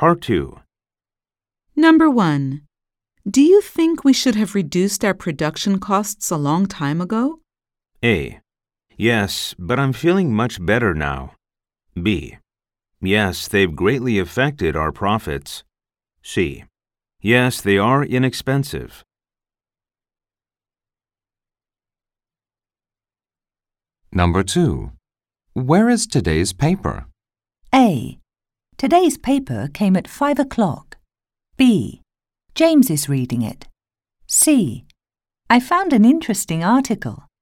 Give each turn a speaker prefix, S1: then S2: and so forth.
S1: Part 2.
S2: Number 1. Do you think we should have reduced our production costs a long time ago?
S1: A. Yes, but I'm feeling much better now. B. Yes, they've greatly affected our profits. C. Yes, they are inexpensive.
S3: Number 2. Where is today's paper?
S4: A. Today's paper came at 5 o'clock. B. James is reading it. C. I found an interesting article.